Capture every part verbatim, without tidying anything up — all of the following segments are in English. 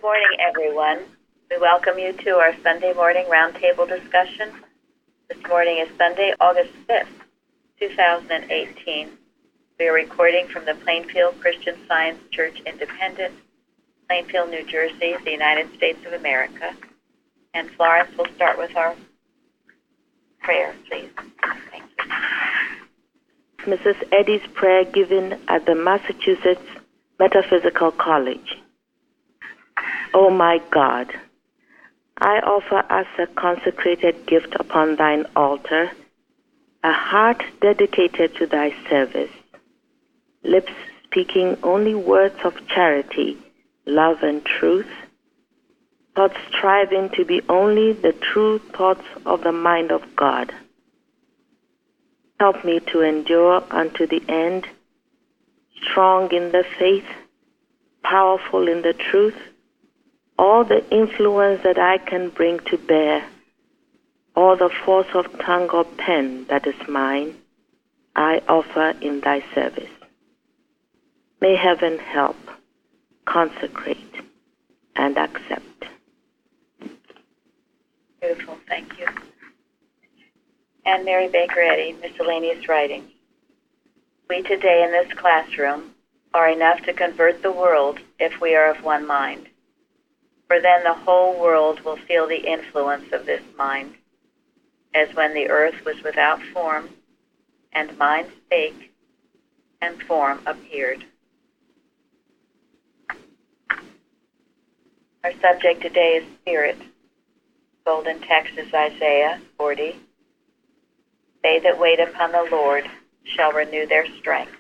morning, everyone. We welcome you to our Sunday morning roundtable discussion. This morning is Sunday, August fifth, two thousand eighteen. We are recording from the Plainfield Christian Science Church Independent, Plainfield, New Jersey, the United States of America. And Florence will start with our prayer, please. Thank you. Missus Eddy's prayer given at the Massachusetts Metaphysical College. O my God, I offer as a consecrated gift upon thine altar a heart dedicated to thy service, lips speaking only words of charity, love, and truth, thoughts striving to be only the true thoughts of the mind of God. Help me to endure unto the end, strong in the faith, powerful in the truth, all the influence that I can bring to bear, all the force of tongue or pen that is mine, I offer in thy service. May heaven help, consecrate, and accept. Beautiful, thank you. And Mary Baker Eddy, Miscellaneous Writings. We today in this classroom are enough to convert the world if we are of one mind. For then the whole world will feel the influence of this mind, as when the earth was without form, and mind spake, and form appeared. Our subject today is spirit. Golden text is Isaiah forty. They that wait upon the Lord shall renew their strength.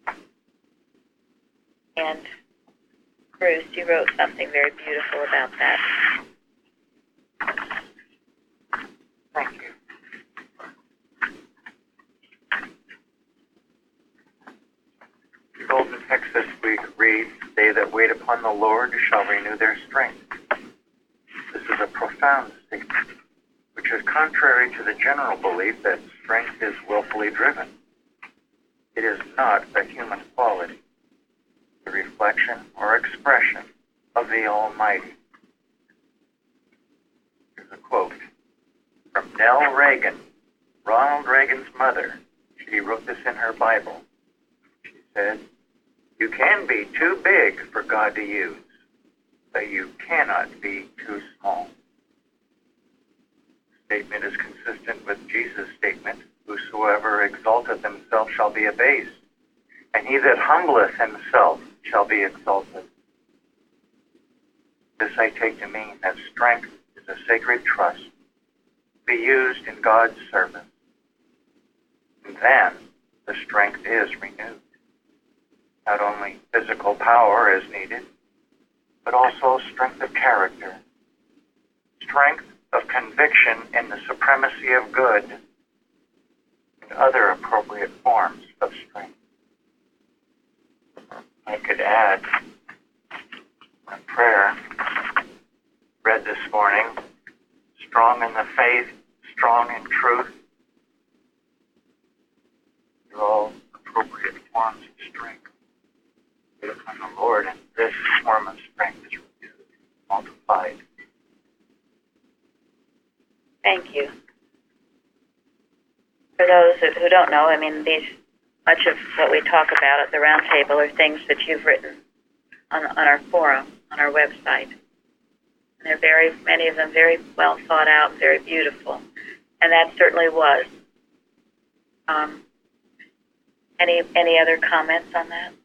And Bruce, you wrote something very beautiful about that. Thank you. The golden text this week reads, They that wait upon the Lord shall renew their strength. This is a profound statement, which is contrary to the general belief that strength is willfully driven. It is not a human quality, the reflection or expression of the Almighty. Here's a quote from Nell Reagan, Ronald Reagan's mother. She wrote this in her Bible. She said, You can be too big for God to use, but you cannot be too small. The statement is consistent with Jesus' statement, Whosoever exalteth himself shall be abased, and he that humbleth himself shall be exalted. This I take to mean that strength is a sacred trust to be used in God's service. And then the strength is renewed. Not only physical power is needed, but also strength of character, strength of conviction in the supremacy of good, and other appropriate forms of strength. I could add a prayer read this morning, strong in the faith, strong in truth. They're all appropriate forms of strength. Wait upon the Lord, and this form of strength is renewed, multiplied. Thank you. For those who who don't know, I mean, these much of what we talk about at the roundtable are things that you've written on on our forum, on our website. And they're very, many of them very well thought out and very beautiful. And that certainly was. Um, any any other comments on that?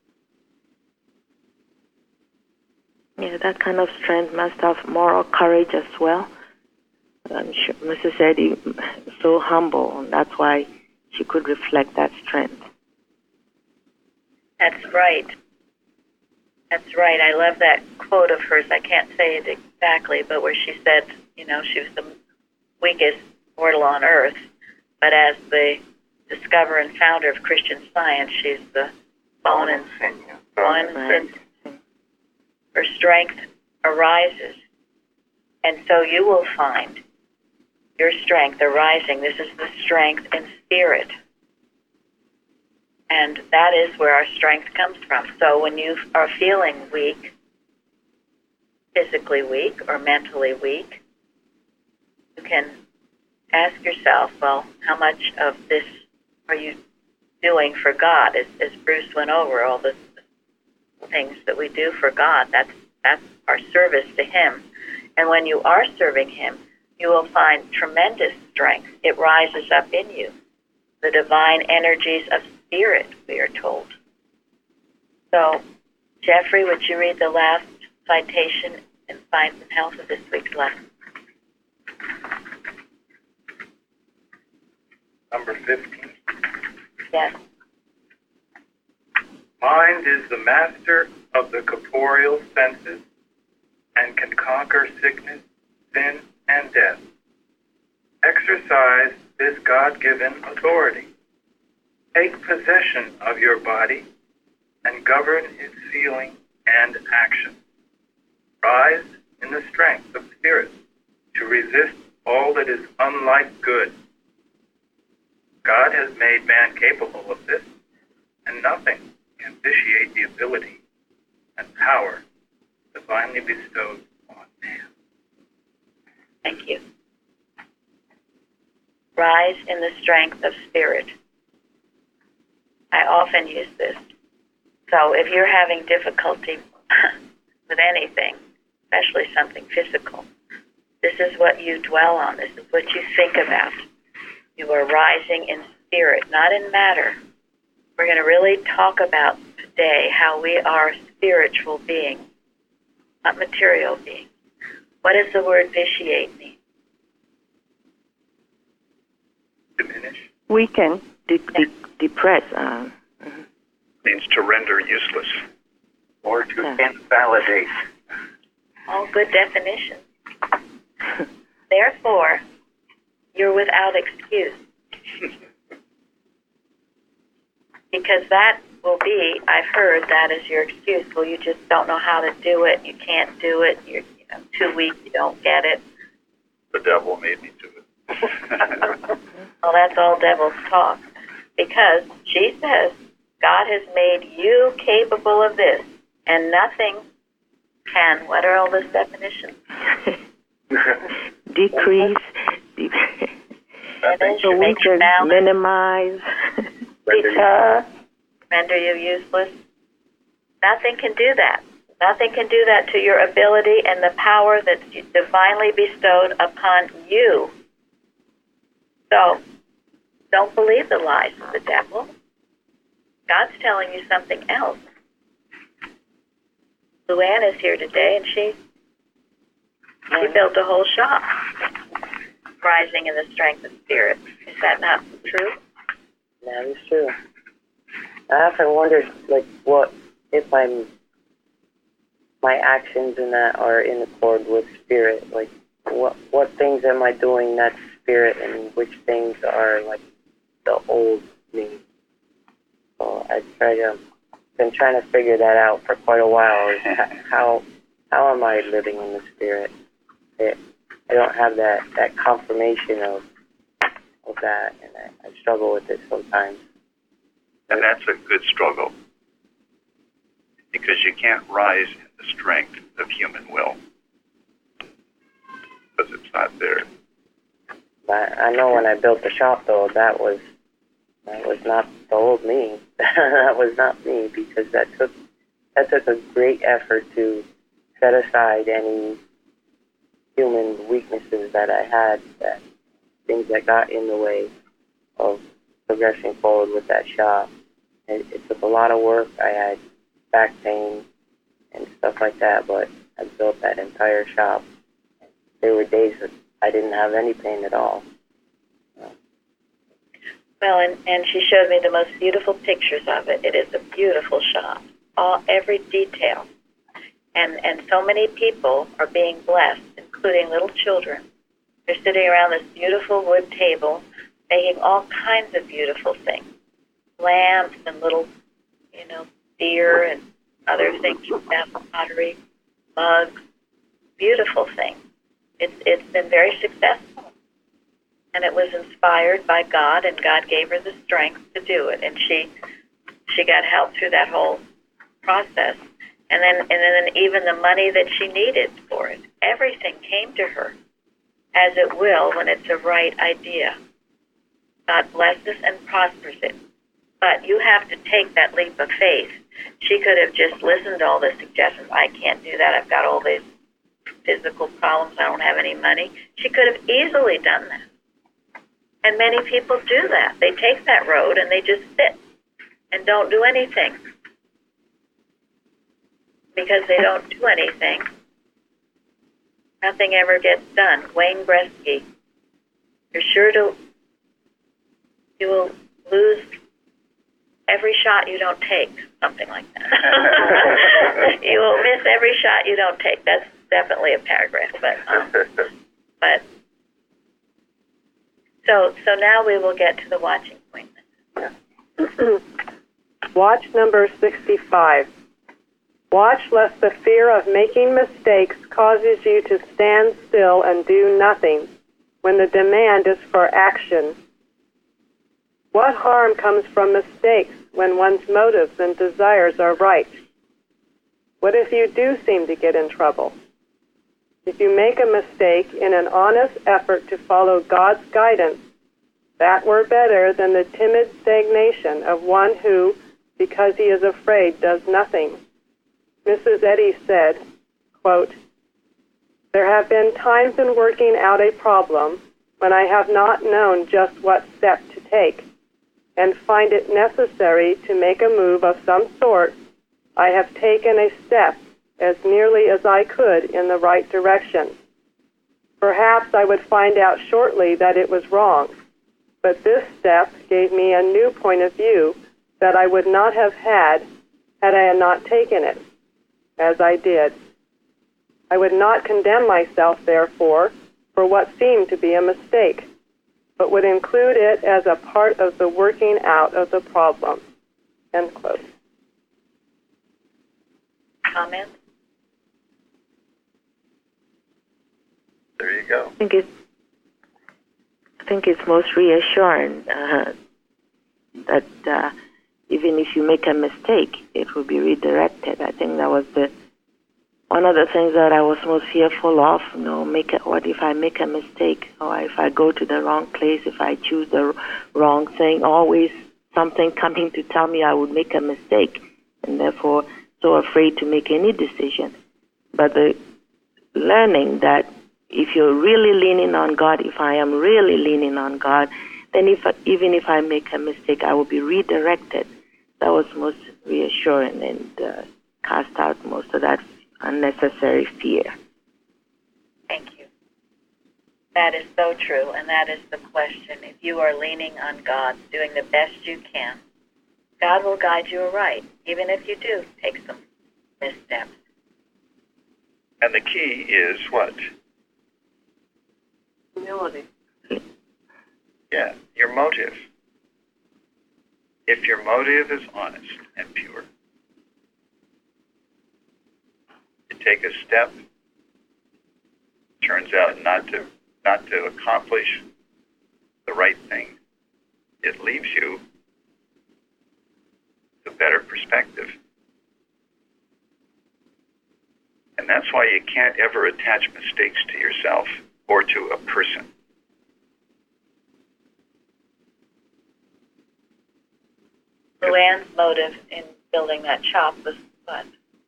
Yeah, that kind of strength must have moral courage as well. I'm sure Missus Eddy is so humble, and that's why she could reflect that strength. That's right. That's right. I love that quote of hers. I can't say it exactly, but where she said, you know, she was the weakest mortal on earth, but as the discoverer and founder of Christian Science, she's the bone and sinew. Bone and sinew. Her strength arises, and so you will find your strength arising. This is the strength in spirit. And that is where our strength comes from. So when you are feeling weak, physically weak or mentally weak, you can ask yourself, well, how much of this are you doing for God? As, as Bruce went over, all the things that we do for God, that's, that's our service to Him. And when you are serving Him, you will find tremendous strength. It rises up in you. The divine energies of spirit, we are told. So, Jeffrey, would you read the last citation in Science and Health of this week's lesson? Number fifteen. Yes. Mind is the master of the corporeal senses and can conquer sickness, sin, and death. Exercise this God-given authority. Take possession of your body and govern its feeling and action. Rise in the strength of spirit to resist all that is unlike good. God has made man capable of this, and nothing can vitiate the ability and power divinely bestowed on man. Thank you. Rise in the strength of spirit. I often use this. So if you're having difficulty with anything, especially something physical, this is what you dwell on. This is what you think about. You are rising in spirit, not in matter. We're going to really talk about today how we are spiritual beings, not material beings. What does the word vitiate mean? Diminish Weaken, de- de- depress. Uh, means to render useless. Or to Yeah. invalidate. All good definitions. Therefore, you're without excuse. Because that will be, I've heard that is your excuse. Well, you just don't know how to do it. You can't do it. You're you know, too weak. You don't get it. The devil made me do it. Well, that's all devil's talk. Because she says, God has made you capable of this, and nothing can. What are all those definitions? decrease, de- Diminish, so we make you can balance, minimize, deter, render you useless. Nothing can do that. Nothing can do that to your ability and the power that's divinely bestowed upon you. So, don't believe the lies of the devil. God's telling you something else. Luann is here today, and she she built a whole shop, rising in the strength of spirit. Is that not true? That is true. I often wonder, like, what if I'm my actions in that are in accord with spirit? Like, what what things am I doing that's spirit, and which things are like the old me? So I try to been trying to figure that out for quite a while. Is how how am I living in the spirit? It, I don't have that, that confirmation of of that, and I, I struggle with it sometimes. And that's a good struggle, because you can't rise in the strength of human will, because it's not there. But I know when I built the shop, though, that was that was not the old me. That was not me, because that took that took a great effort to set aside any human weaknesses that I had, that things that got in the way of progressing forward with that shop. It, it took a lot of work. I had back pain and stuff like that, but I built that entire shop. There were days that I didn't have any pain at all. Well, and, and she showed me the most beautiful pictures of it. It is a beautiful shop, all every detail. And and so many people are being blessed, including little children. They're sitting around this beautiful wood table, making all kinds of beautiful things. Lamps and little, you know, beer and other things from that pottery, mugs, beautiful things. It's it's been very successful. And it was inspired by God, and God gave her the strength to do it. And she she got help through that whole process. And then, and then even the money that she needed for it. Everything came to her, as it will when it's a right idea. God blesses and prospers it. But you have to take that leap of faith. She could have just listened to all the suggestions. I can't do that. I've got all these physical problems. I don't have any money. She could have easily done that. And many people do that. They take that road and they just sit and don't do anything. Because they don't do anything, nothing ever gets done. Wayne Gretzky, you're sure to, you will lose every shot you don't take, something like that. You will miss every shot you don't take. That's definitely a paragraph, but um, but so so now we will get to the watching point. Watch number sixty-five. Watch lest the fear of making mistakes causes you to stand still and do nothing when the demand is for action. What harm comes from mistakes when one's motives and desires are right? What if you do seem to get in trouble? If you make a mistake in an honest effort to follow God's guidance, that were better than the timid stagnation of one who, because he is afraid, does nothing. Missus Eddy said, quote, "There have been times in working out a problem when I have not known just what step to take, and find it necessary to make a move of some sort. I have taken a step as nearly as I could in the right direction. Perhaps I would find out shortly that it was wrong, but this step gave me a new point of view that I would not have had had I not taken it, as I did. I would not condemn myself, therefore, for what seemed to be a mistake, but would include it as a part of the working out of the problem." End quote. Comment? There you go. I think it's, I think it's most reassuring uh, that uh, even if you make a mistake, it will be redirected. I think that was the one of the things that I was most fearful of. You know, make a, what if I make a mistake, or if I go to the wrong place, if I choose the wrong thing? Always something coming to tell me I would make a mistake, and therefore so afraid to make any decision. But the learning that if you're really leaning on God, if I am really leaning on God, then if even if I make a mistake, I will be redirected. That was most reassuring and uh, cast out most of that unnecessary fear. Thank you. That is so true, and that is the question. If you are leaning on God, doing the best you can, God will guide you aright, even if you do take some missteps. And the key is what? Humility. Yeah, your motive. If your motive is honest and pure, you take a step, turns out not to not to accomplish the right thing, it leaves you a better perspective. And that's why you can't ever attach mistakes to yourself or to a person. Luann's motive in building that shop was what?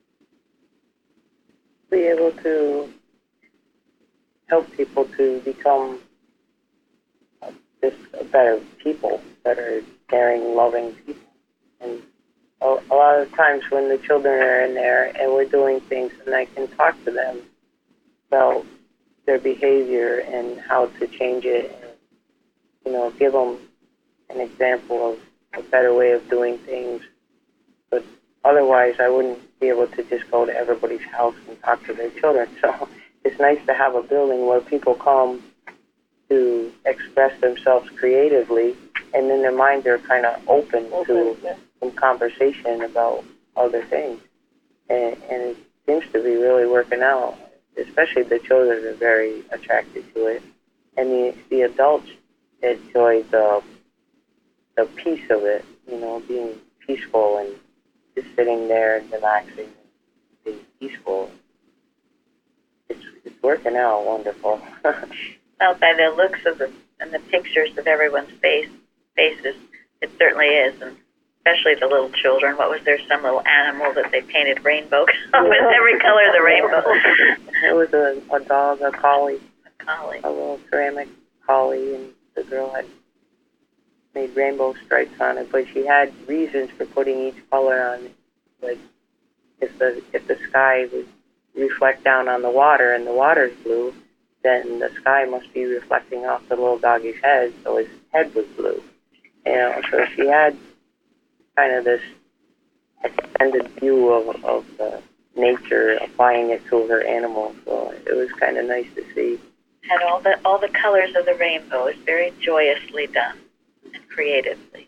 Be able to help people to become uh, just better people, better, caring, loving people. And a, a lot of times when the children are in there and we're doing things, and I can talk to them about their behavior and how to change it, and, you know, give them an example of a better way of doing things. But otherwise, I wouldn't be able to just go to everybody's house and talk to their children. So it's nice to have a building where people come to express themselves creatively, and in their mind they're kind of open to some conversation about other things. And, and it seems to be really working out. Especially the children are very attracted to it. And the, the adults enjoy the the peace of it, you know, being peaceful and just sitting there and relaxing, peaceful. It's, it's working out wonderful. Well, by the looks of the and the pictures of everyone's face faces, it certainly is, and especially the little children. What was there? Some little animal that they painted rainbow with every color of the rainbow. It was a, a dog, a collie, a collie, a little ceramic collie, and the girl had made rainbow stripes on it. But she had reasons for putting each color on it. Like if the if the sky would reflect down on the water and the water's blue, then the sky must be reflecting off the little doggy's head, so his head was blue. You know, so she had kind of this extended view of, of the nature, applying it to her animal. So it was kind of nice to see. Had all the all the colors of the rainbow. Is very joyously done and creatively.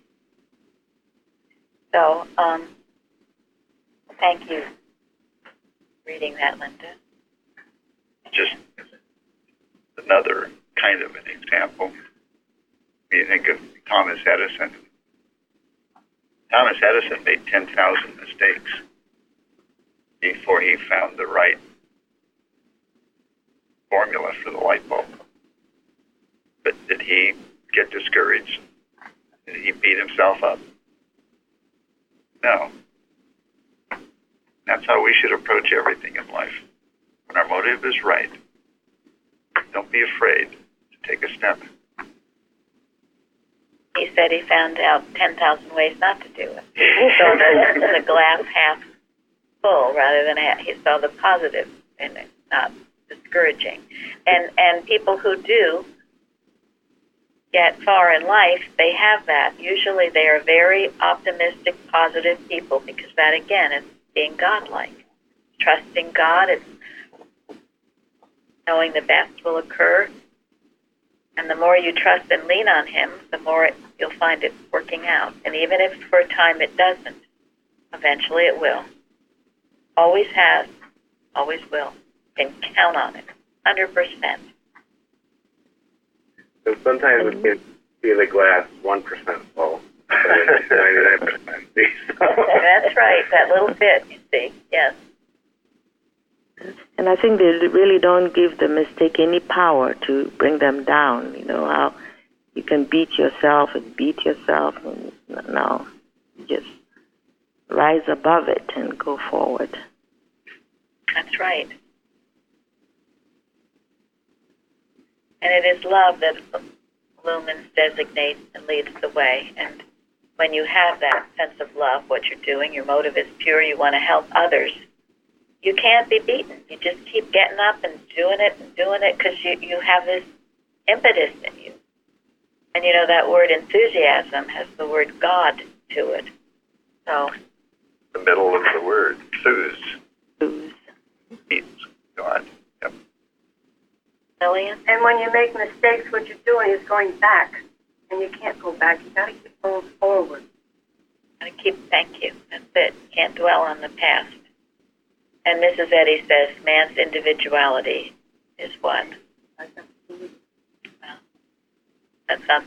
So, um, thank you for reading that, Linda. Just another kind of an example. You think of Thomas Edison. Thomas Edison made ten thousand mistakes before he found the right formula for the light bulb. But did he get discouraged? Did he beat himself up? No. That's how we should approach everything in life. When our motive is right, don't be afraid to take a step. He said he found out ten thousand ways not to do it. He saw the, the glass half full rather than half. He saw the positive in it, not discouraging. And and people who do get far in life, they have that. Usually they are very optimistic, positive people, because that, again, is being godlike. Trusting God, it's knowing the best will occur. And the more you trust and lean on Him, the more it, you'll find it working out. And even if for a time it doesn't, eventually it will. Always has, always will. You can count on it, one hundred percent. So sometimes we can see the glass one percent full, but it's ninety-nine percent empty. That's right, that little bit, you see, yes. And I think they really don't give the mistake any power to bring them down. You know, how you can beat yourself and beat yourself. And no, you just rise above it and go forward. That's right. And it is love that illumines, designates, and leads the way. And when you have that sense of love, what you're doing, your motive is pure, you want to help others, you can't be beaten. You just keep getting up and doing it and doing it because you, you have this impetus in you. And you know that word enthusiasm has the word God to it. So The middle of the word, enthuse, Lose. means God. Yep. Lillian? And when you make mistakes, what you're doing is going back. And you can't go back. You got to keep going forward. And keep, thank you. That's it. Can't dwell on the past. And Missus Eddy says man's individuality is what? Well, that's not,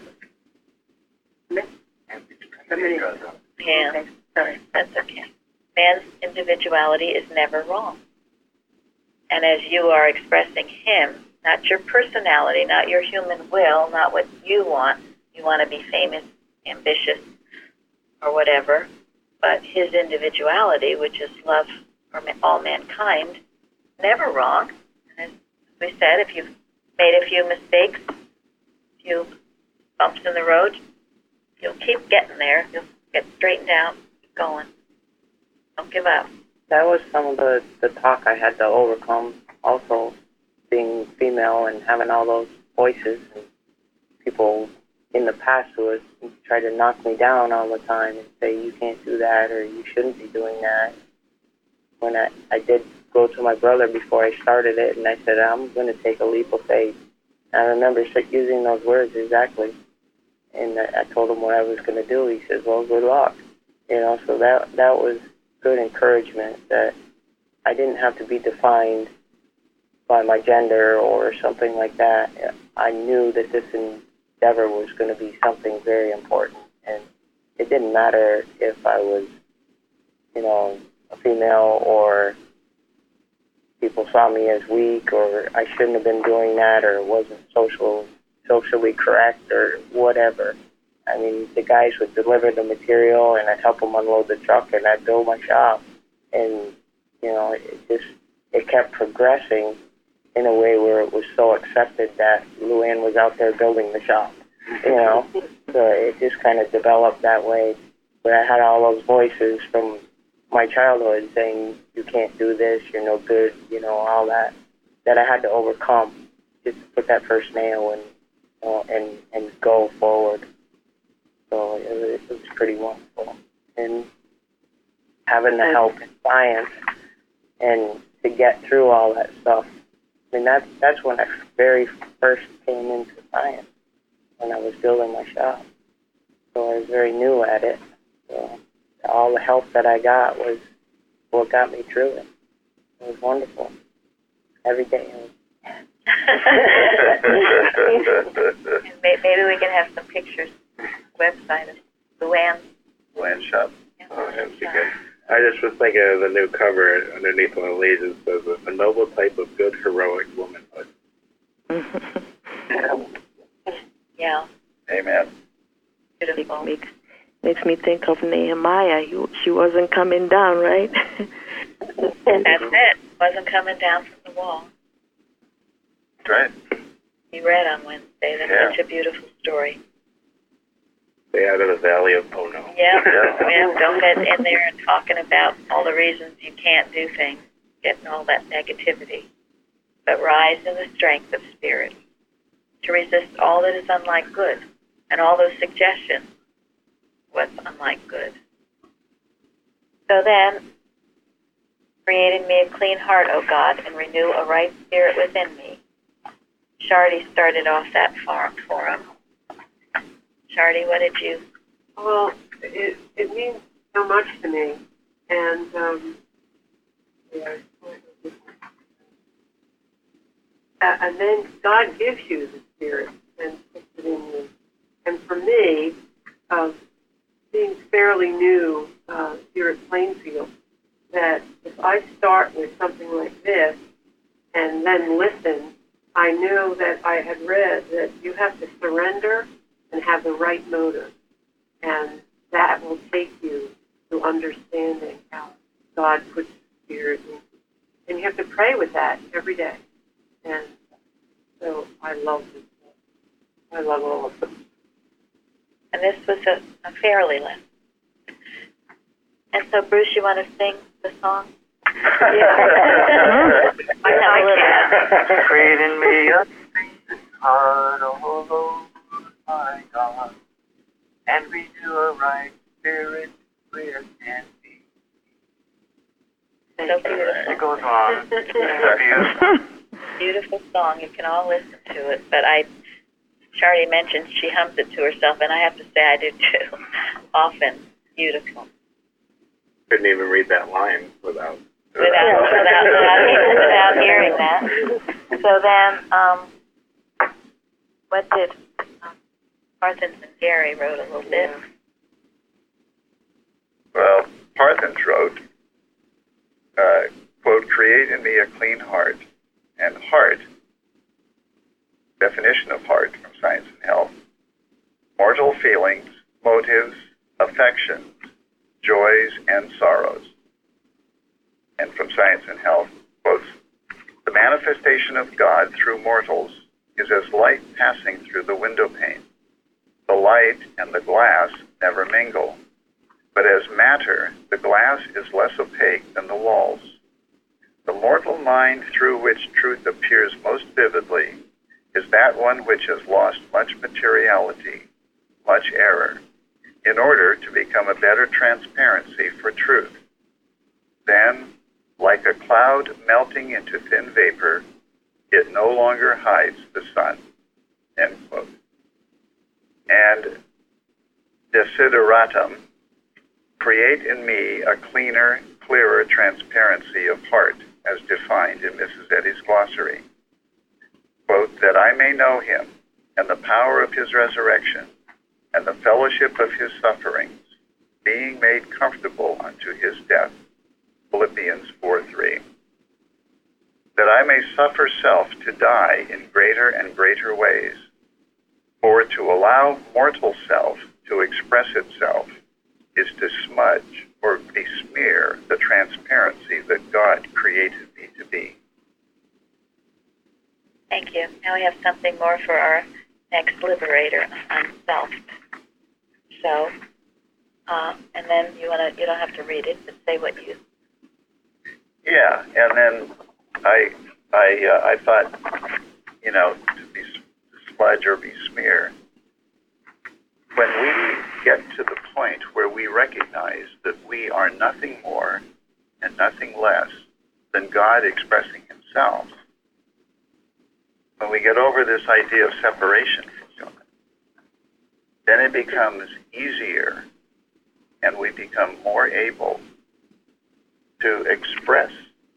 yeah, Okay, sorry. that's okay. Man's individuality is never wrong. And as you are expressing him, not your personality, not your human will, not what you want, you want to be famous, ambitious, or whatever, but his individuality, which is love for all mankind, never wrong. And as we said, if you've made a few mistakes, a few bumps in the road, you'll keep getting there. You'll get straightened out, keep going. Don't give up. That was some of the, the talk I had to overcome, also being female and having all those voices and people in the past who would try to knock me down all the time and say, you can't do that or you shouldn't be doing that. When I, I did go to my brother before I started it, and I said, I'm going to take a leap of faith. And I remember using those words exactly. And I told him what I was going to do. He says, well, good luck. You know, so that that was good encouragement that I didn't have to be defined by my gender or something like that. I knew that this endeavor was going to be something very important. And it didn't matter if I was, you know, a female or people saw me as weak, or I shouldn't have been doing that, or it wasn't social socially correct, or whatever. I mean, the guys would deliver the material, and I'd help them unload the truck, and I'd build my shop. And, you know, it just, it kept progressing in a way where it was so accepted that Luann was out there building the shop, you know. So it just kind of developed that way, where I had all those voices from my childhood saying, you can't do this, you're no good, you know, all that, that I had to overcome just to put that first nail in, you know, and, and go forward. So it was, it was pretty wonderful. And having the help in science and to get through all that stuff, I mean, that's, that's when I very first came into science, when I was building my shop. So I was very new at it. So all the help that I got was what got me through it. It was wonderful. Every day. It was Maybe we can have some pictures on the website of Luann. Luann shop. Yeah. Oh, that'd be good. I just was thinking of the new cover underneath one of the leads. It says, a noble type of good, heroic womanhood. Yeah. Amen. Beautiful. Makes, makes me think of Nehemiah. He, she wasn't coming down, right? That's it. Wasn't coming down from the wall. That's right. You read on Wednesday. That's Yeah. such a beautiful story. Stay out of the valley of oh no. Yeah. Yeah. Yeah. Don't get in there and talking about all the reasons you can't do things, getting all that negativity. But rise in the strength of spirit to resist all that is unlike good and all those suggestions what's unlike good. So then, create in me a clean heart, O God, and renew a right spirit within me. Shardy started off that forum for him. Shardy, what did you? Well, it it means so much to me, and um, yeah, uh, and then God gives you the Spirit and puts it in you. And for me, uh, being fairly new uh, here at Plainfield, that if I start with something like this and then listen, I knew that I had read that you have to surrender and have the right motive. And that will take you to understanding how God puts the Spirit in you. And you have to pray with that every day. And so I love this book. I love all of them. And this was a, a fairly lesson. And so, Bruce, you want to sing the song? I I can. Create in me a clean heart, O Lord, my God, and renew a right spirit within me. So beautiful. It goes on. It's beautiful. Beautiful song. You can all listen to it. But I, Shardy mentioned she hums it to herself, and I have to say I do too. Often. Beautiful. Couldn't even read that line without. Without, without, without, without hearing that. So then, um, what did um, Parsons and Gary wrote a little bit? Well, Parsons wrote, uh, quote, create in me a clean heart. And heart, definition of heart from Science and Health, mortal feelings, motives, affections, joys, and sorrows. And from Science and Health, quotes, the manifestation of God through mortals is as light passing through the window pane. The light and the glass never mingle, but as matter, the glass is less opaque than the walls. The mortal mind through which truth appears most vividly is that one which has lost much materiality, much error, in order to become a better transparency for truth. Then, like a cloud melting into thin vapor, it no longer hides the sun. End quote. And desideratum, create in me a cleaner, clearer transparency of heart, as defined in Missus Eddy's glossary. Quote, that I may know him and the power of his resurrection and the fellowship of his sufferings, being made comfortable unto his death. Philippians four three. that I may suffer self to die in greater and greater ways, for to allow mortal self to express itself is to smudge or besmear the transparency that God created me to be. Thank you. Now we have something more for our next liberator on self. So, uh, and then you want to, you don't have to read it, but say what you... Yeah, and then I, I, uh, I thought, you know, to be to smudge or besmear. When we get to the point where we recognize that we are nothing more and nothing less than God expressing Himself, when we get over this idea of separation from human, then it becomes easier and we become more able to express,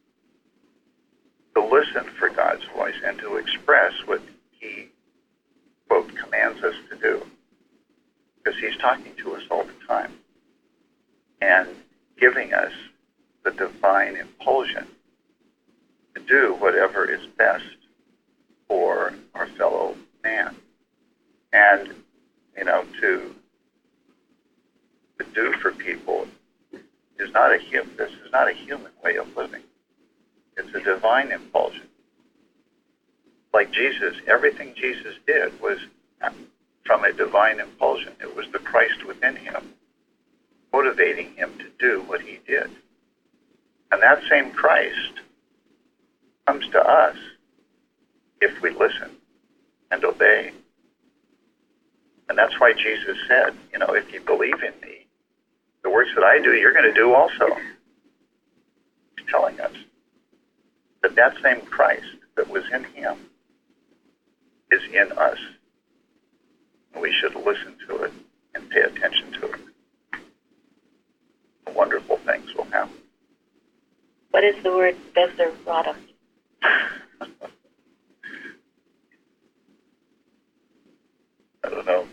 to listen for God's voice and to express what He, quote, commands us to do. Because He's talking to us all the time and giving us the divine impulsion to do whatever is best for our fellow man. And, you know, to, to do for people is not a human, this is not a human way of living. It's a divine impulsion. Like Jesus, everything Jesus did was from a divine impulsion. It was the Christ within Him, motivating Him to do what He did. And that same Christ comes to us if we listen and obey. And that's why Jesus said, you know, if you believe in me, the works that I do, you're going to do also. He's telling us that that same Christ that was in Him is in us. And we should listen to it and pay attention to it. Wonderful things will happen. What is the word Bezer-Radam? I don't know.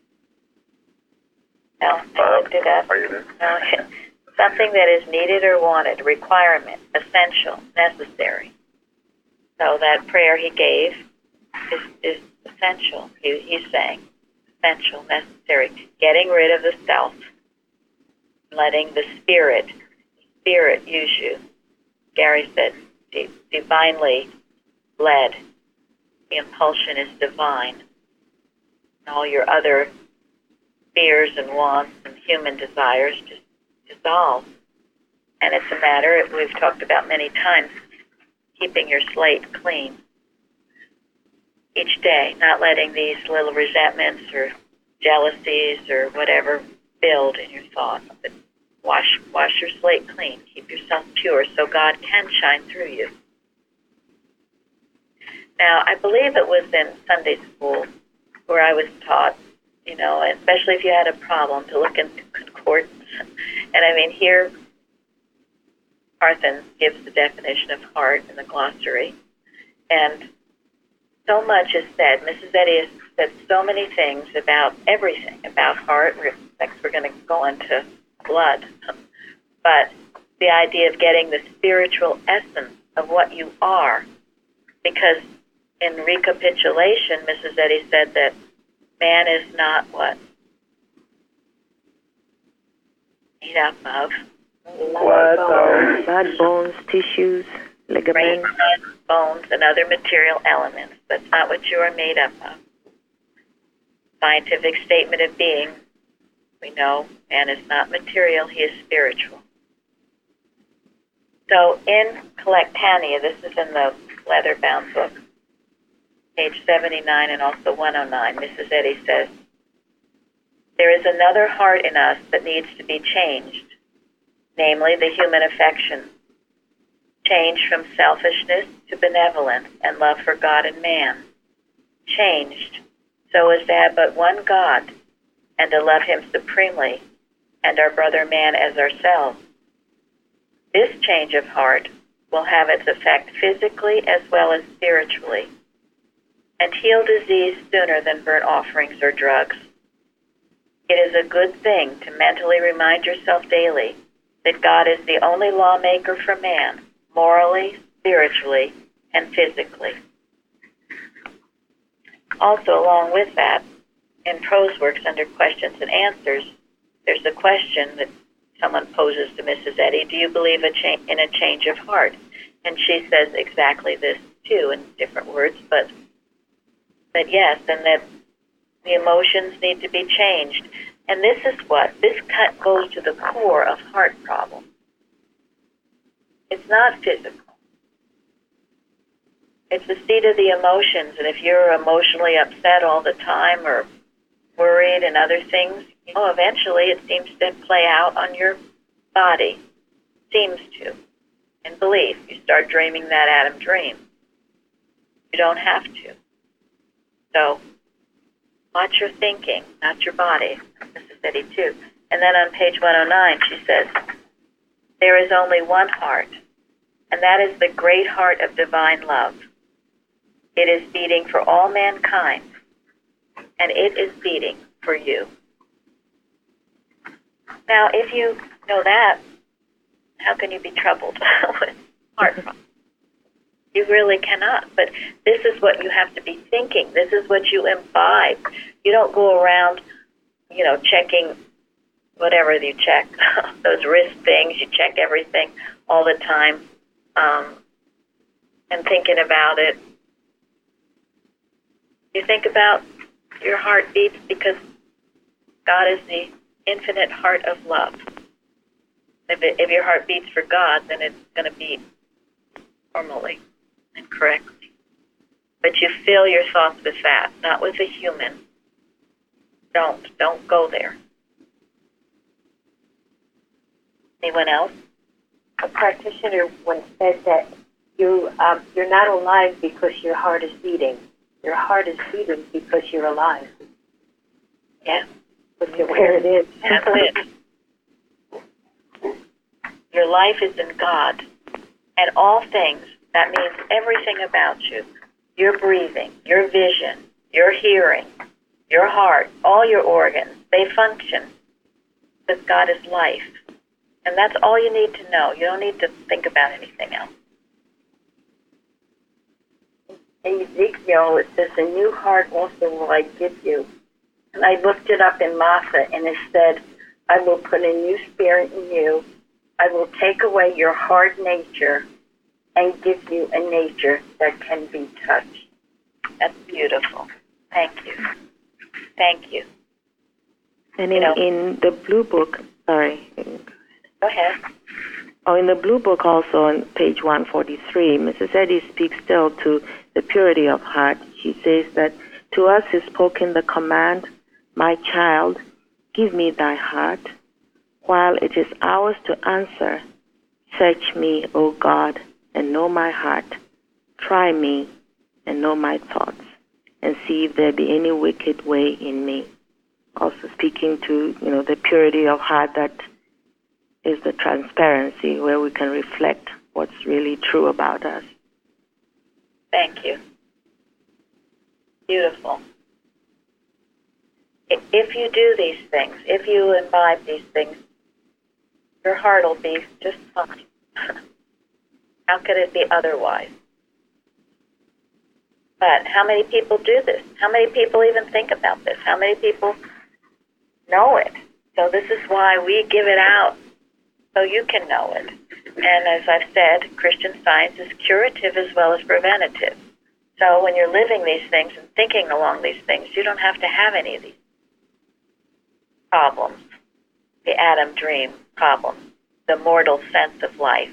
No, I looked it up. Are you there? No, something that is needed or wanted, requirement, essential, necessary. So that prayer he gave is, is essential. He, he's saying essential, necessary. Getting rid of the self, letting the spirit, spirit use you. Gary said, divinely led. The impulsion is divine. And all your other fears and wants and human desires just dissolve. And it's a matter, we've talked about many times, keeping your slate clean each day, not letting these little resentments or jealousies or whatever build in your thoughts. But wash, wash your slate clean. Keep yourself pure so God can shine through you. Now, I believe it was in Sunday school where I was taught, you know, especially if you had a problem, to look into concordance. And I mean, here, Carthen gives the definition of heart in the glossary. And so much is said. Missus Eddy has said so many things about everything, about heart. Next, we're going to go into blood. But the idea of getting the spiritual essence of what you are. Because in recapitulation, Missus Eddy said that man is not what? Made up of blood, bones, blood, bones, tissues, ligaments, brain, bones, and other material elements. That's not what you are made up of. Scientific statement of being, we know man is not material, he is spiritual. So in Collectania, this is in the leather-bound book, page seventy-nine and also one oh nine, Missus Eddy says, there is another heart in us that needs to be changed, namely the human affection, changed from selfishness to benevolence and love for God and man, changed so as to have but one God and to love Him supremely and our brother man as ourselves. This change of heart will have its effect physically as well as spiritually, and heal disease sooner than burnt offerings or drugs. It is a good thing to mentally remind yourself daily that God is the only lawmaker for man, morally, spiritually, and physically. Also, along with that, in Prose Works under questions and answers, there's a question that someone poses to Missus Eddy, do you believe a cha- in a change of heart? And she says exactly this too in different words, but that yes, and that the emotions need to be changed. And this is what, this cut goes to the core of heart problems. It's not physical. It's the seat of the emotions, and if you're emotionally upset all the time or worried and other things, you know, eventually it seems to play out on your body. Seems to. And belief, you start dreaming that Adam dream. You don't have to. So, watch your thinking, not your body. Missus Eddy too. And then on page one oh nine, she says, there is only one heart, and that is the great heart of divine love. It is beating for all mankind, and it is beating for you. Now, if you know that, how can you be troubled with heart problems? You really cannot. But this is what you have to be thinking. This is what you imbibe. You don't go around, you know, checking whatever you check, those wrist things. You check everything all the time um, and thinking about it. You think about your heart beats because God is the infinite heart of love. If, it, if your heart beats for God, then it's going to beat normally and correctly. But you fill your thoughts with that, not with a human. Don't. Don't go there. Anyone else? A practitioner once said that you, um, you're not alive because your heart is beating. Your heart is beating because you're alive. Yeah. Look at where it is. That's it. Your life is in God. And all things, that means everything about you. Your breathing, your vision, your hearing, your heart, all your organs, they function because God is life. And that's all you need to know. You don't need to think about anything else. In Ezekiel, it says, a new heart also will I give you. And I looked it up in Massa, and it said, I will put a new spirit in you. I will take away your hard nature and give you a nature that can be touched. That's beautiful. Thank you. Thank you. And You in, know- in the Blue Book, sorry. Go ahead. Oh, in the Blue Book also on page one forty-three, Missus Eddy speaks still to the purity of heart. She says that to us is spoken the command, my child, give me thy heart, while it is ours to answer, search me, O God, and know my heart. Try me and know my thoughts, and see if there be any wicked way in me. Also speaking to, you know, the purity of heart that is the transparency where we can reflect what's really true about us. Thank you. Beautiful. I- If you do these things, if you imbibe these things, your heart will be just fine. How could it be otherwise? But how many people do this? How many people even think about this? How many people know it? So this is why we give it out, so you can know it. And as I've said, Christian Science is curative as well as preventative. So when you're living these things and thinking along these things, you don't have to have any of these problems, the Adam dream problem, the mortal sense of life,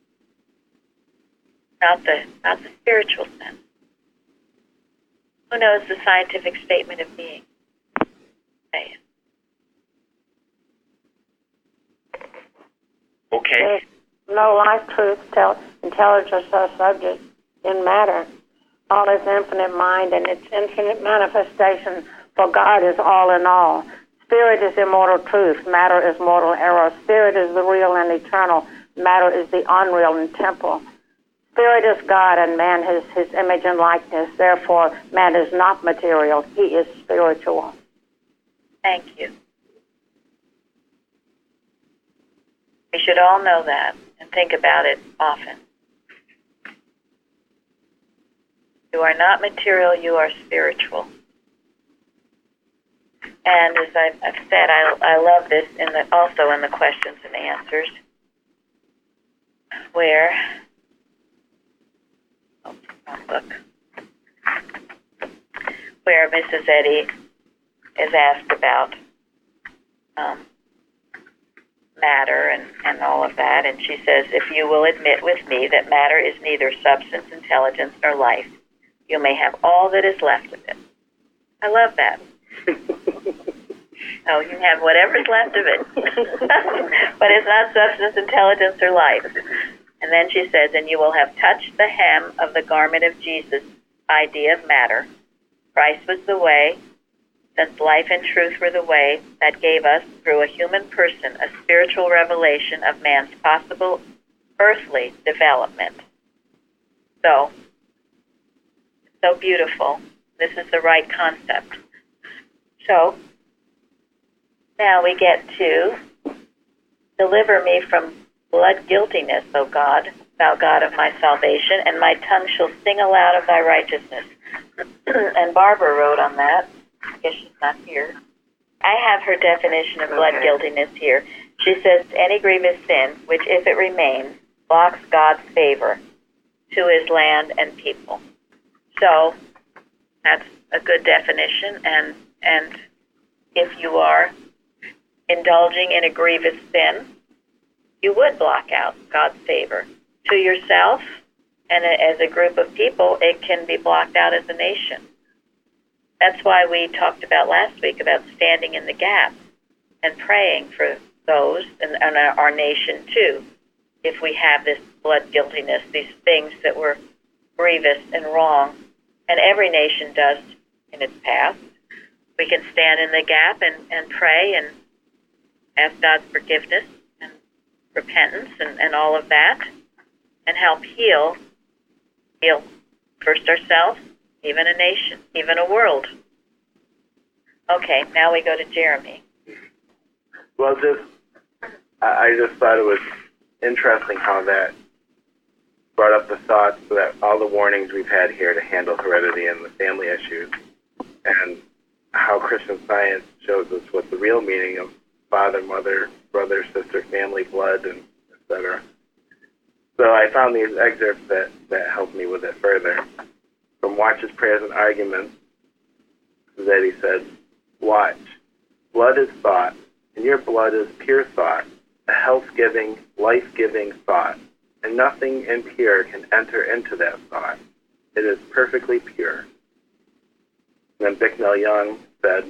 not the not the spiritual sense. Who knows the scientific statement of being? Say it. Okay. There's no life, truth, tel- intelligence, or subject in matter. All is infinite mind and its infinite manifestation, for God is all in all. Spirit is immortal truth. Matter is mortal error. Spirit is the real and eternal. Matter is the unreal and temporal. Spirit is God, and man is his image and likeness. Therefore, man is not material. He is spiritual. Thank you. We should all know that and think about it often. You are not material, you are spiritual. And as I've, I've said, I, I love this in the, also in the questions and answers, where, oh, wrong book, where Missus Eddy is asked about um, matter and, and all of that, and she says, if you will admit with me that matter is neither substance, intelligence, nor life, you may have all that is left of it. I love that. Oh, you can have whatever's left of it. But it's not substance, intelligence, or life. And then she says, and you will have touched the hem of the garment of Jesus' idea of matter. Christ was the way, since life and truth were the way that gave us, through a human person, a spiritual revelation of man's possible earthly development. So, so beautiful. This is the right concept. So, now we get to, deliver me from blood guiltiness, O God, thou God of my salvation, and my tongue shall sing aloud of thy righteousness. And Barbara wrote on that. I guess she's not here. I have her definition of blood okay. guiltiness here. She says, any grievous sin, which if it remains, blocks God's favor to his land and people. So, that's a good definition, and and if you are indulging in a grievous sin, you would block out God's favor to yourself, and as a group of people, it can be blocked out as a nation. That's why we talked about last week about standing in the gap and praying for those and, and our nation too. If we have this blood guiltiness, these things that were grievous and wrong, and every nation does in its past, we can stand in the gap and, and pray and ask God's forgiveness and repentance and, and all of that, and help heal, heal first ourselves, even a nation, even a world. Okay, now we go to Jeremy. Well, just I just thought it was interesting how that brought up the thoughts that all the warnings we've had here to handle heredity and the family issues, and how Christian Science shows us what the real meaning of father, mother, brother, sister, family, blood, and et cetera. So I found these excerpts that, that helped me with it further. From Watch's Prayers and Arguments, Zeddy said, Watch, blood is thought, and your blood is pure thought, a health-giving, life-giving thought, and nothing impure can enter into that thought. It is perfectly pure. And then Bicknell Young said,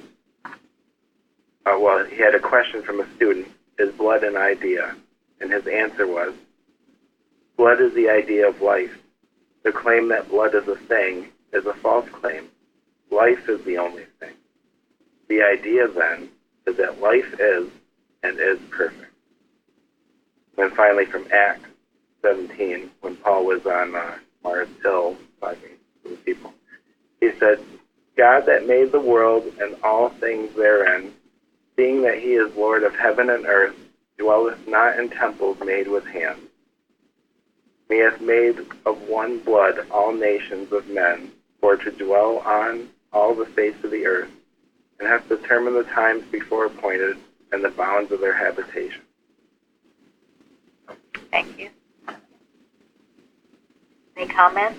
uh, well, he had a question from a student, is blood an idea? And his answer was, blood is the idea of life. The claim that blood is a thing is a false claim. Life is the only thing. The idea, then, is that life is and is perfect. And then finally from Acts seventeen, when Paul was on uh, Mars Hill talking to the people, he said, God that made the world and all things therein, seeing that he is Lord of heaven and earth, dwelleth not in temples made with hands. He hath made of one blood all nations of men, for to dwell on all the face of the earth, and hath determined the times before appointed and the bounds of their habitation. Thank you. Any comments?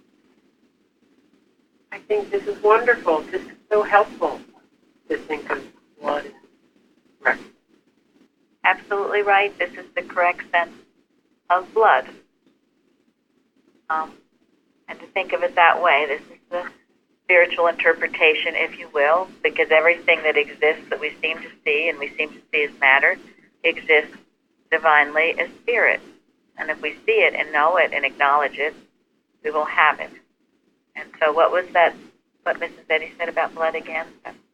I think this is wonderful. This is so helpful to think of blood. Right. Absolutely right. This is the correct sense of blood. Um, and to think of it that way, this is the spiritual interpretation, if you will, because everything that exists that we seem to see and we seem to see as matter exists divinely as spirit. And if we see it and know it and acknowledge it, we will have it. And so what was that, what Missus Eddy said about blood again?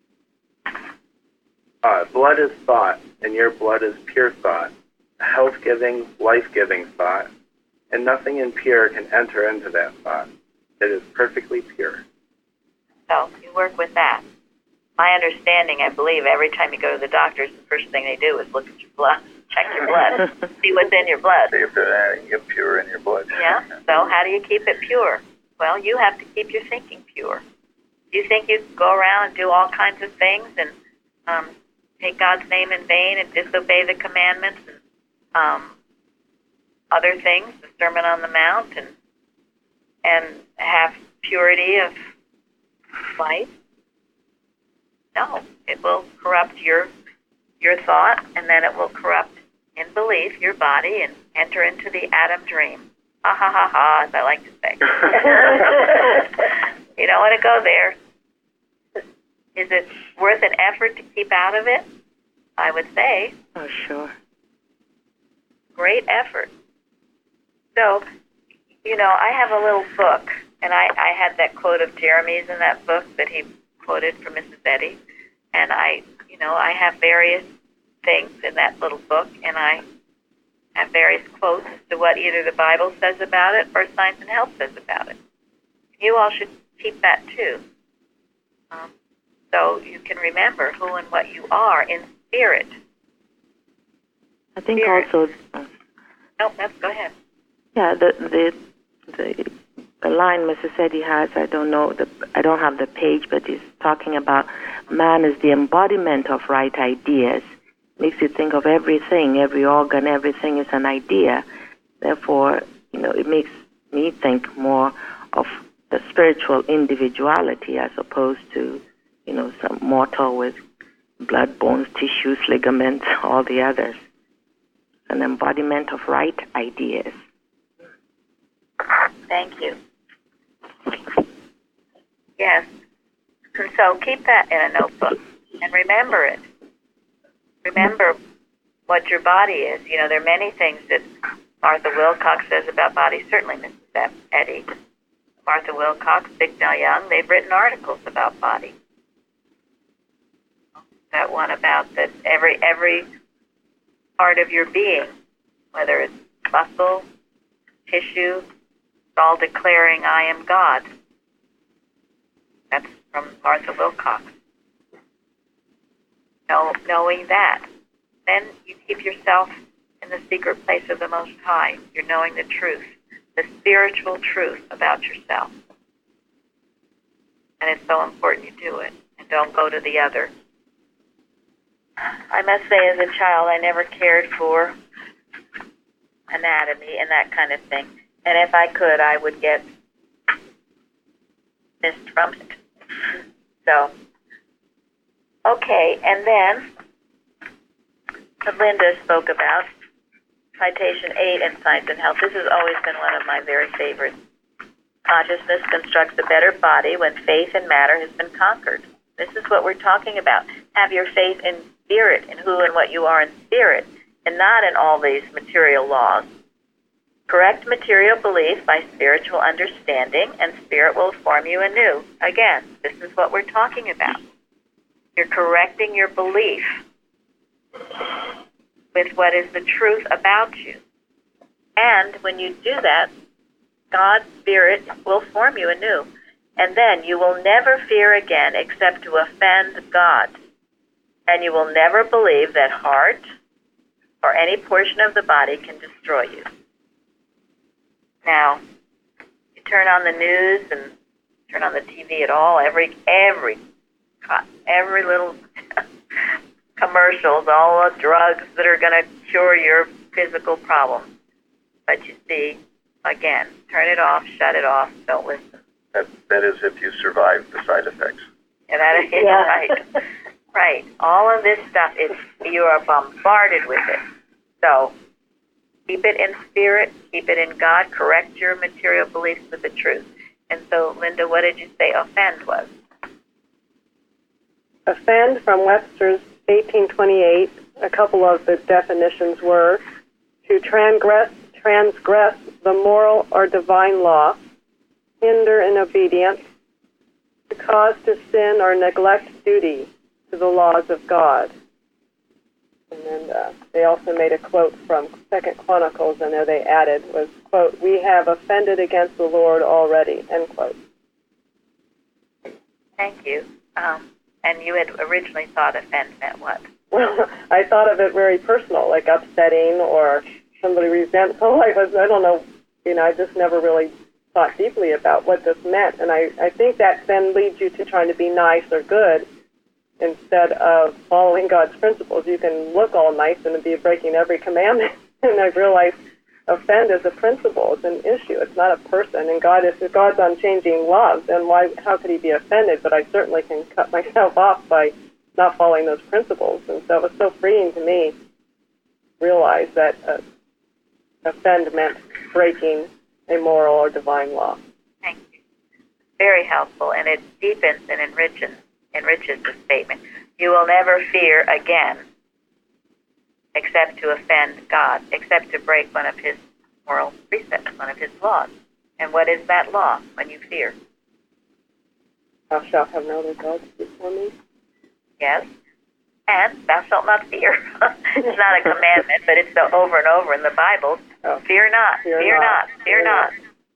Uh, blood is thought, and your blood is pure thought, a health-giving, life-giving thought, and nothing impure can enter into that thought. It is perfectly pure. So you work with that. My understanding, I believe, every time you go to the doctors, the first thing they do is look at your blood, check your blood, see what's in your blood. See if there's anything impure in your blood. Yeah, so how do you keep it pure? Well, you have to keep your thinking pure. You think you can go around and do all kinds of things and um, take God's name in vain and disobey the commandments and um, other things, the Sermon on the Mount, and and have purity of life? No, it will corrupt your your thought, and then it will corrupt in belief your body and enter into the Adam dream. Ha ha ha ha, as I like to say. You don't want to go there. Is it worth an effort to keep out of it? I would say. Oh, sure. Great effort. So, you know, I have a little book, and I, I had that quote of Jeremy's in that book that he quoted from Missus Eddy, and I, you know, I have various things in that little book, and I have various quotes as to what either the Bible says about it or Science and Health says about it. You all should keep that too, um, so you can remember who and what you are in spirit. I think Spirit. also. Uh, Nope, that's, go ahead. Yeah, the the the the line Missus Eddy has, I don't know, the, I don't have the page, but he's talking about man is the embodiment of right ideas. Makes you think of everything, every organ, everything is an idea. Therefore, you know, it makes me think more of the spiritual individuality as opposed to, you know, some mortal with blood, bones, tissues, ligaments, all the others. An embodiment of right ideas. Thank you. Yes. And so keep that in a notebook and remember it. Remember what your body is. You know, there are many things that Martha Wilcox says about body, certainly Missus Eddy. Martha Wilcox, Bignell Young, they've written articles about body. That one about that every every part of your being, whether it's muscle, tissue, it's all declaring, I am God. That's from Martha Wilcox. Know, knowing that. Then you keep yourself in the secret place of the Most High. You're knowing the truth, the spiritual truth about yourself. And it's so important you do it. And don't go to the other. I must say, as a child, I never cared for anatomy and that kind of thing. And if I could, I would get missed from it. So, okay, and then Linda spoke about citation eight in Science and Health. This has always been one of my very favorites. Consciousness constructs a better body when faith in matter has been conquered. This is what we're talking about. Have your faith in spirit, in who and what you are in spirit, and not in all these material laws. Correct material belief by spiritual understanding, and spirit will form you anew. Again, this is what we're talking about. You're correcting your belief with what is the truth about you. And when you do that, God's spirit will form you anew. And then you will never fear again except to offend God. And you will never believe that heart or any portion of the body can destroy you. Now, you turn on the news and turn on the T V at all, every every every little commercials, all the drugs that are going to cure your physical problems. But you see, again, turn it off, shut it off, don't listen. That, that is if you survive the side effects. Yeah, that is yeah. right. Right. All of this stuff, it's, you are bombarded with it. So keep it in spirit, keep it in God, correct your material beliefs with the truth. And so, Linda, what did you say offend was? Offend from Webster's eighteen twenty-eight, a couple of the definitions were to transgress, transgress the moral or divine law, hinder in obedience, to cause to sin or neglect duty to the laws of God. And then uh, they also made a quote from Second Chronicles, I know they added, was, quote, we have offended against the Lord already, end quote. Thank you. Um, and you had originally thought offend meant what? Well, I thought of it very personal, like upsetting or somebody resentful. I was, I don't know, you know, I just never really thought deeply about what this meant. And I, I think that then leads you to trying to be nice or good instead of following God's principles. You can look all nice and be breaking every commandment. And I realized offend is a principle. It's an issue. It's not a person. And God is God's unchanging love. Then why? How could he be offended? But I certainly can cut myself off by not following those principles. And so it was so freeing to me realize that uh, offend meant breaking a moral or divine law. Thank you. Very helpful, and it deepens and enriches enriches the statement. You will never fear again, except to offend God, except to break one of his moral precepts, one of his laws. And what is that law when you fear? Thou shalt have no other gods before me. Yes. And thou shalt not fear. It's not a commandment, but it's so over and over in the Bible. Oh. Fear not, fear, fear not, not, fear, fear not.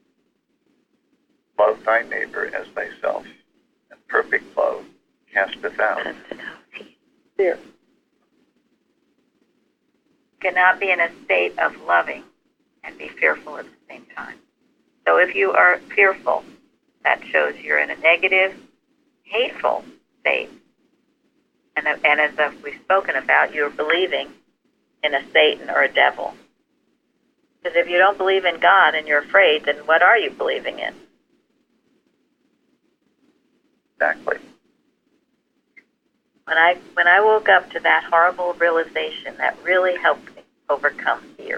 not. Love thy neighbor as thyself, and perfect love casteth out fear. Cannot be in a state of loving and be fearful at the same time. So if you are fearful, that shows you're in a negative, hateful state. And, and as we've spoken about, you're believing in a Satan or a devil. Because if you don't believe in God and you're afraid, then what are you believing in? Exactly. When I when I woke up to that horrible realization, that really helped me overcome fear.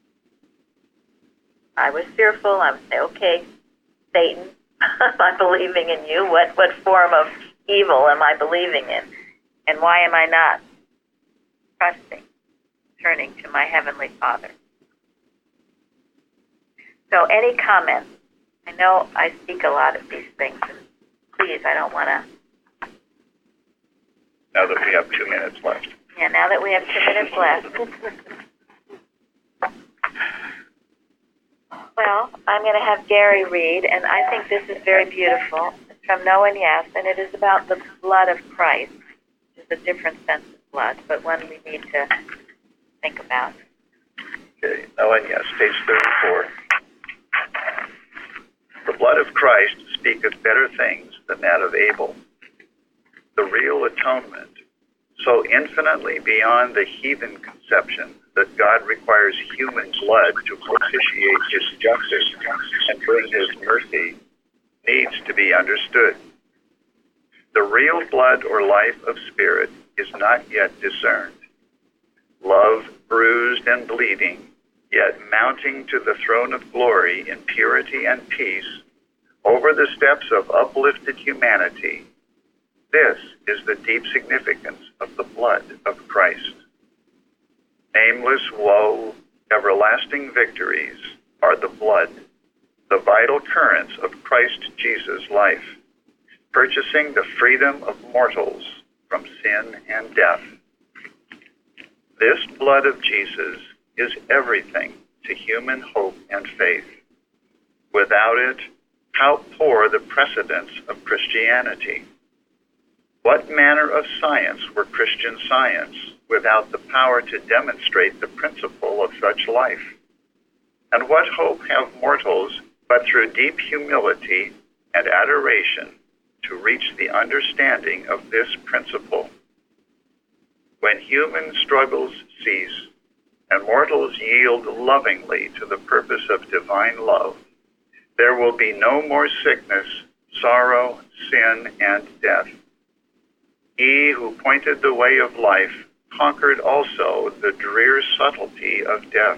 I was fearful. I would say, okay, Satan, am I believing in you? What what form of evil am I believing in? And why am I not trusting, turning to my Heavenly Father? So any comments? I know I speak a lot of these things, and please, I don't want to... Now that we have two minutes left. Yeah, now that we have two minutes left. Well, I'm going to have Gary read, and I think this is very beautiful. It's from No and Yes, and it is about the blood of Christ. It's a different sense of blood, but one we need to think about. Okay, No and Yes, page thirty-four. The blood of Christ speaketh better things than that of Abel. The real atonement, so infinitely beyond the heathen conception that God requires human blood to propitiate his justice and bring his mercy, needs to be understood. The real blood or life of spirit is not yet discerned. Love bruised and bleeding, yet mounting to the throne of glory in purity and peace, over the steps of uplifted humanity. This is the deep significance of the blood of Christ. Nameless woe, everlasting victories are the blood, the vital currents of Christ Jesus' life, purchasing the freedom of mortals from sin and death. This blood of Jesus is everything to human hope and faith. Without it, how poor the precedents of Christianity. What manner of science were Christian science without the power to demonstrate the principle of such life? And what hope have mortals but through deep humility and adoration to reach the understanding of this principle? When human struggles cease and mortals yield lovingly to the purpose of divine love, there will be no more sickness, sorrow, sin, and death. He who pointed the way of life conquered also the drear subtlety of death.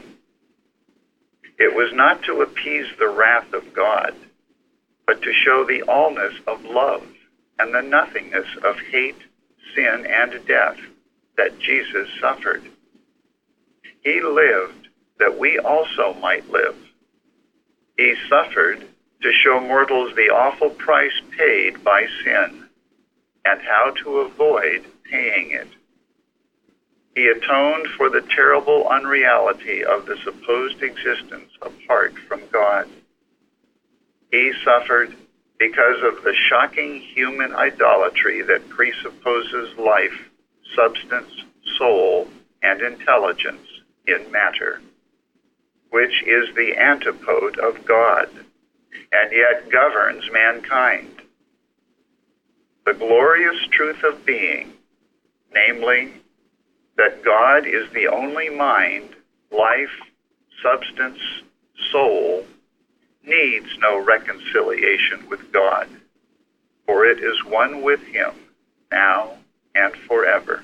It was not to appease the wrath of God, but to show the allness of love and the nothingness of hate, sin, and death that Jesus suffered. He lived that we also might live. He suffered to show mortals the awful price paid by sin and how to avoid paying it. He atoned for the terrible unreality of the supposed existence apart from God. He suffered because of the shocking human idolatry that presupposes life, substance, soul, and intelligence in matter, which is the antipode of God, and yet governs mankind. The glorious truth of being, namely, that God is the only mind, life, substance, soul, needs no reconciliation with God, for it is one with him, now and forever.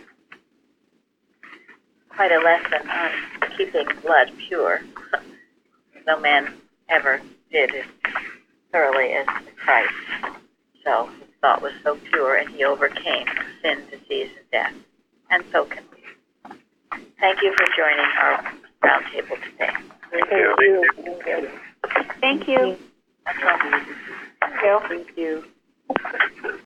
Quite a lesson on keeping blood pure. No man ever did as thoroughly as Christ. So his thought was so pure, and he overcame sin, disease, and death. And so can we. Thank you for joining our roundtable today. Thank you. Thank you. Thank you. That's all. Thank you. Thank you.